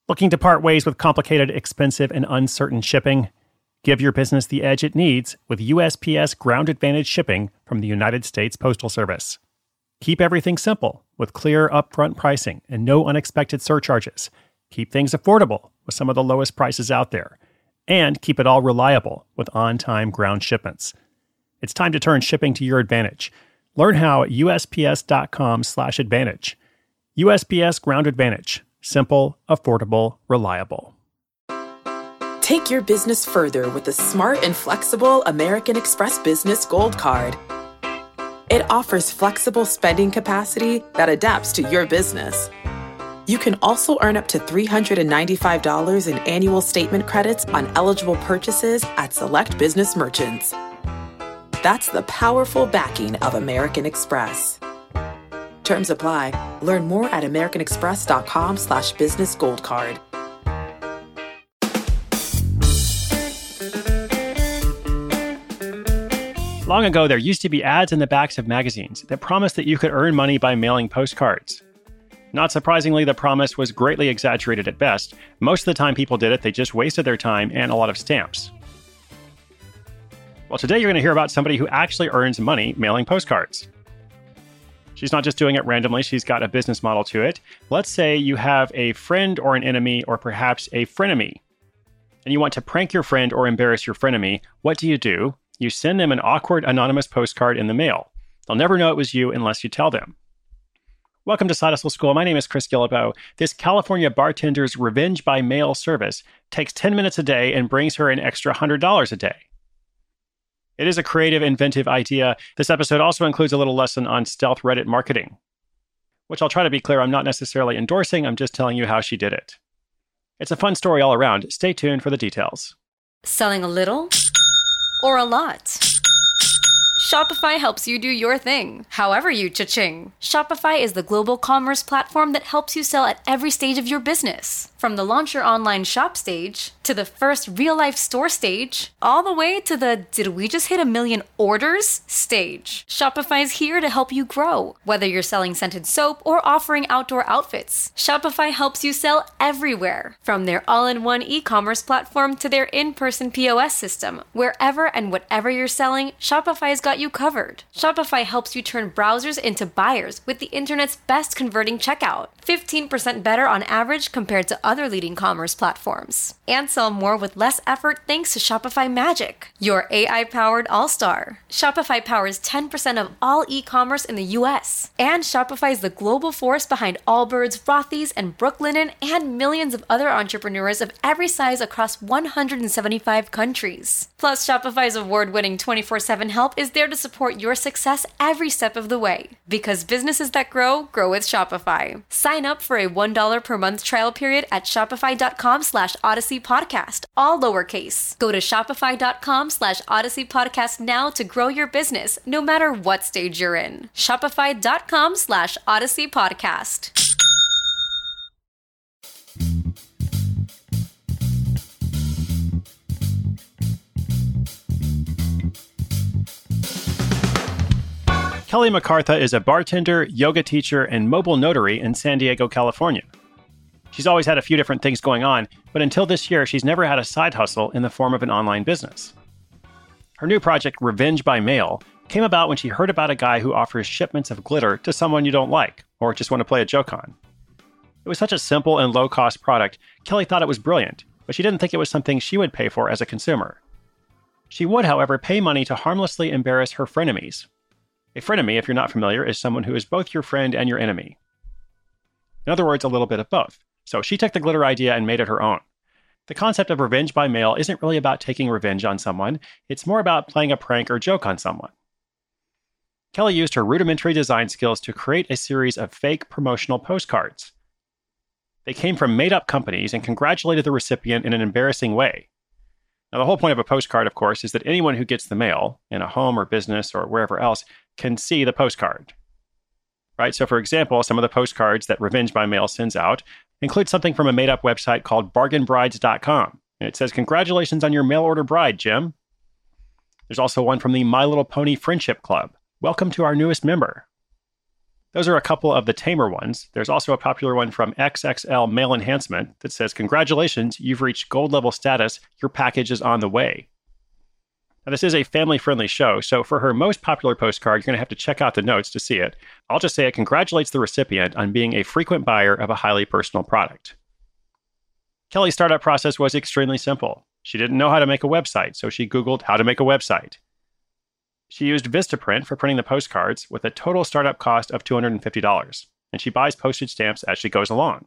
Looking to part ways with complicated, expensive, and uncertain shipping? Give your business the edge it needs with USPS Ground Advantage shipping from the United States Postal Service. Keep everything simple with clear upfront pricing and no unexpected surcharges. Keep things affordable with some of the lowest prices out there. And keep it all reliable with on-time ground shipments. It's time to turn shipping to your advantage. Learn how at USPS.com/advantage. USPS Ground Advantage. Simple, affordable, reliable. Take your business further with the smart and flexible American Express Business Gold Card. It offers flexible spending capacity that adapts to your business. You can also earn up to $395 in annual statement credits on eligible purchases at select business merchants. That's the powerful backing of American Express. Terms apply. Learn more at americanexpress.com/businessgoldcard. Long ago, there used to be ads in the backs of magazines that promised that you could earn money by mailing postcards. Not surprisingly, the promise was greatly exaggerated at best. Most of the time people did it, they just wasted their time and a lot of stamps. Well, today you're going to hear about somebody who actually earns money mailing postcards. She's not just doing it randomly, she's got a business model to it. Let's say you have a friend or an enemy or perhaps a frenemy, and you want to prank your friend or embarrass your frenemy. What do? You send them an awkward anonymous postcard in the mail. They'll never know it was you unless you tell them. Welcome to Side Hustle School. My name is Chris Guillebeau. This California bartender's revenge by mail service takes 10 minutes a day and brings her an extra $100 a day. It is a creative, inventive idea. This episode also includes a little lesson on stealth Reddit marketing, which I'll try to be clear, I'm not necessarily endorsing, I'm just telling you how she did it. It's a fun story all around. Stay tuned for the details. Selling a little or a lot? Shopify helps you do your thing, however you cha-ching. Shopify is the global commerce platform that helps you sell at every stage of your business. From the launch your online shop stage, to the first real-life store stage, all the way to the did we just hit 1 million orders stage. Shopify is here to help you grow. Whether you're selling scented soap or offering outdoor outfits, Shopify helps you sell everywhere. From their all-in-one e-commerce platform to their in-person POS system. Wherever and whatever you're selling, Shopify's got you covered. Shopify helps you turn browsers into buyers with the internet's best converting checkout. 15% better on average compared to other leading commerce platforms. And sell more with less effort thanks to Shopify Magic, your AI-powered all-star. Shopify powers 10% of all e-commerce in the US. And Shopify is the global force behind Allbirds, Rothy's, and Brooklinen, and millions of other entrepreneurs of every size across 175 countries. Plus, Shopify's award-winning 24/7 help is there to support your success every step of the way. Because businesses that grow with Shopify. Sign up for a $1 per month trial period at shopify.com/Odyssey Podcast, all lowercase. Go to shopify.com/Odyssey Podcast now to grow your business, no matter what stage you're in. Shopify.com/Odyssey Podcast. Kelly MacArthur is a bartender, yoga teacher, and mobile notary in San Diego, California. She's always had a few different things going on, but until this year, she's never had a side hustle in the form of an online business. Her new project, Revenge by Mail, came about when she heard about a guy who offers shipments of glitter to someone you don't like, or just want to play a joke on. It was such a simple and low-cost product, Kelly thought it was brilliant, but she didn't think it was something she would pay for as a consumer. She would, however, pay money to harmlessly embarrass her frenemies. A frenemy, if you're not familiar, is someone who is both your friend and your enemy. In other words, a little bit of both. So she took the glitter idea and made it her own. The concept of revenge by mail isn't really about taking revenge on someone. It's more about playing a prank or joke on someone. Kelly used her rudimentary design skills to create a series of fake promotional postcards. They came from made-up companies and congratulated the recipient in an embarrassing way. Now, the whole point of a postcard, of course, is that anyone who gets the mail, in a home or business or wherever else, can see the postcard. Right? So, for example, some of the postcards that Revenge by Mail sends out include something from a made-up website called bargainbrides.com. And it says, "Congratulations on your mail-order bride, Jim." There's also one from the My Little Pony Friendship Club. "Welcome to our newest member." Those are a couple of the tamer ones. There's also a popular one from XXL Mail Enhancement that says, "Congratulations, you've reached gold level status. Your package is on the way." Now, this is a family-friendly show, so for her most popular postcard, you're going to have to check out the notes to see it. I'll just say it congratulates the recipient on being a frequent buyer of a highly personal product. Kelly's startup process was extremely simple. She didn't know how to make a website, so she Googled how to make a website. She used Vistaprint for printing the postcards with a total startup cost of $250, and she buys postage stamps as she goes along.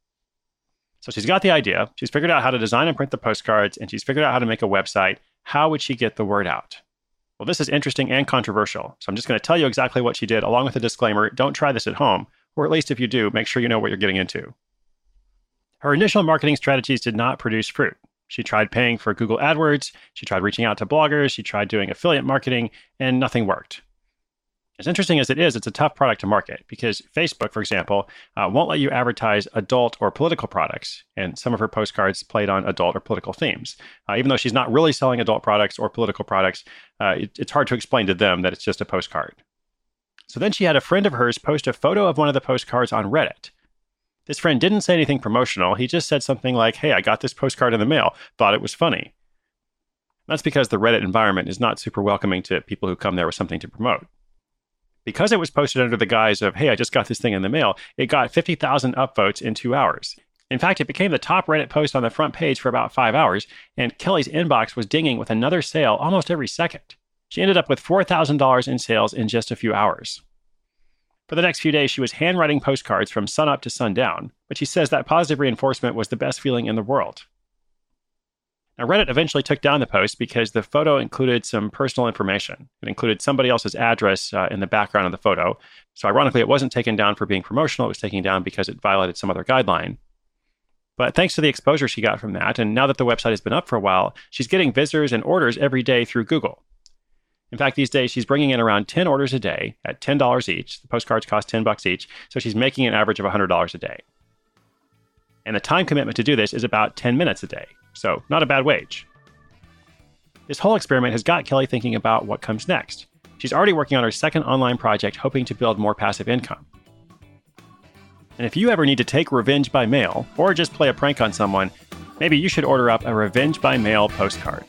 So she's got the idea, she's figured out how to design and print the postcards, and she's figured out how to make a website. How would she get the word out? Well, this is interesting and controversial, so I'm just going to tell you exactly what she did, along with a disclaimer: don't try this at home, or at least if you do, make sure you know what you're getting into. Her initial marketing strategies did not produce fruit. She tried paying for Google AdWords, she tried reaching out to bloggers, she tried doing affiliate marketing, and nothing worked. As interesting as it is, it's a tough product to market because Facebook, for example, won't let you advertise adult or political products, and some of her postcards played on adult or political themes. Even though she's not really selling adult products or political products, it's hard to explain to them that it's just a postcard. So then she had a friend of hers post a photo of one of the postcards on Reddit. This friend didn't say anything promotional. He just said something like, "Hey, I got this postcard in the mail. Thought it was funny." That's because the Reddit environment is not super welcoming to people who come there with something to promote. Because it was posted under the guise of, "Hey, I just got this thing in the mail," it got 50,000 upvotes in 2 hours. In fact, it became the top Reddit post on the front page for about 5 hours, and Kelly's inbox was dinging with another sale almost every second. She ended up with $4,000 in sales in just a few hours. For the next few days, she was handwriting postcards from sunup to sundown, but she says that positive reinforcement was the best feeling in the world. Now, Reddit eventually took down the post because the photo included some personal information. It included somebody else's address in the background of the photo. So ironically, it wasn't taken down for being promotional. It was taken down because it violated some other guideline. But thanks to the exposure she got from that, and now that the website has been up for a while, she's getting visitors and orders every day through Google. In fact, these days, she's bringing in around 10 orders a day at $10 each. The postcards cost $10 each, so she's making an average of $100 a day. And the time commitment to do this is about 10 minutes a day, so not a bad wage. This whole experiment has got Kelly thinking about what comes next. She's already working on her second online project, hoping to build more passive income. And if you ever need to take revenge by mail, or just play a prank on someone, maybe you should order up a revenge by mail postcard.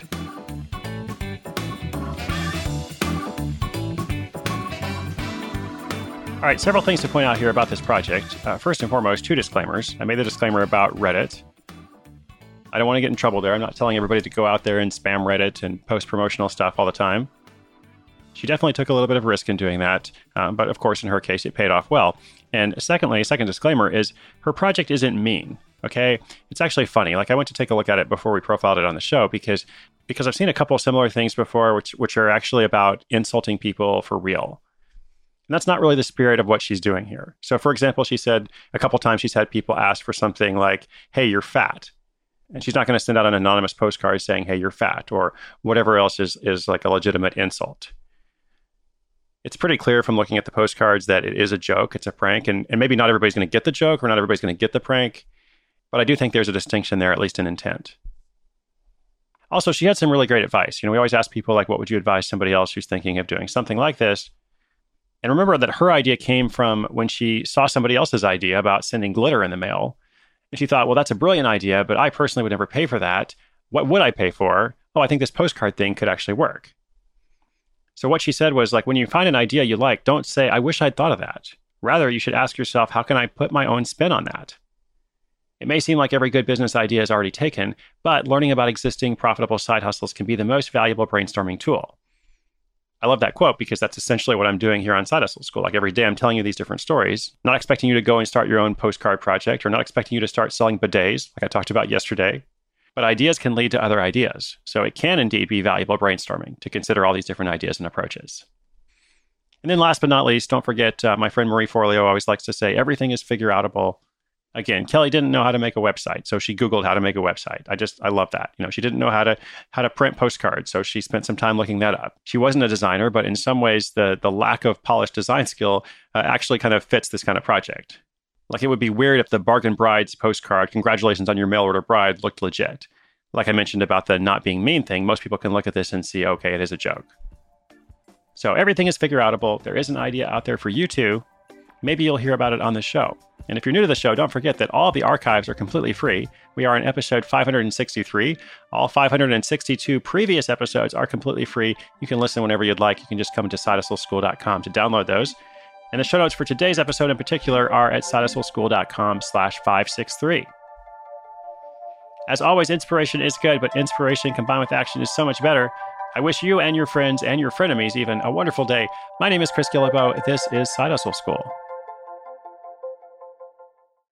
All right, several things to point out here about this project. First and foremost, 2 disclaimers. I made the disclaimer about Reddit. I don't want to get in trouble there. I'm not telling everybody to go out there and spam Reddit and post promotional stuff all the time. She definitely took a little bit of risk in doing that, but of course, in her case, it paid off well. And secondly, a second disclaimer is her project isn't mean, okay? It's actually funny. Like, I went to take a look at it before we profiled it on the show because I've seen a couple of similar things before, which are actually about insulting people for real. And that's not really the spirit of what she's doing here. So, for example, she said a couple times she's had people ask for something like, "Hey, you're fat." And she's not going to send out an anonymous postcard saying, "Hey, you're fat," or whatever else is like a legitimate insult. It's pretty clear from looking at the postcards that it is a joke, it's a prank, and maybe not everybody's going to get the joke or not everybody's going to get the prank, but I do think there's a distinction there, at least in intent. Also, she had some really great advice. We always ask people, like, what would you advise somebody else who's thinking of doing something like this? And remember that her idea came from when she saw somebody else's idea about sending glitter in the mail. And she thought, well, that's a brilliant idea, but I personally would never pay for that. What would I pay for? Oh, I think this postcard thing could actually work. So what she said was, like, when you find an idea you like, don't say, "I wish I'd thought of that." Rather, you should ask yourself, how can I put my own spin on that? It may seem like every good business idea is already taken, but learning about existing profitable side hustles can be the most valuable brainstorming tool. I love that quote because that's essentially what I'm doing here on Side Hustle School. Like, every day I'm telling you these different stories, not expecting you to go and start your own postcard project or not expecting you to start selling bidets like I talked about yesterday. But ideas can lead to other ideas. So it can indeed be valuable brainstorming to consider all these different ideas and approaches. And then last but not least, don't forget my friend Marie Forleo always likes to say, everything is figure outable. Again, Kelly didn't know how to make a website, so she Googled how to make a website. I love that. She didn't know how to print postcards, so she spent some time looking that up. She wasn't a designer, but in some ways, the lack of polished design skill actually kind of fits this kind of project. Like, it would be weird if the Bargain Brides postcard, "Congratulations on your mail order bride," looked legit. Like I mentioned about the not being mean thing, most people can look at this and see, okay, it is a joke. So everything is figure outable. There is an idea out there for you too. maybe you'll hear about it on the show. And if you're new to the show, don't forget that all of the archives are completely free. We are on episode 563. All 562 previous episodes are completely free. You can listen whenever you'd like. You can just come to sidehustleschool.com to download those. And the show notes for today's episode in particular are at sidehustleschool.com/563. As always, inspiration is good, but inspiration combined with action is so much better. I wish you and your friends and your frenemies even a wonderful day. My name is Chris Guillebeau. This is Side Hustle School.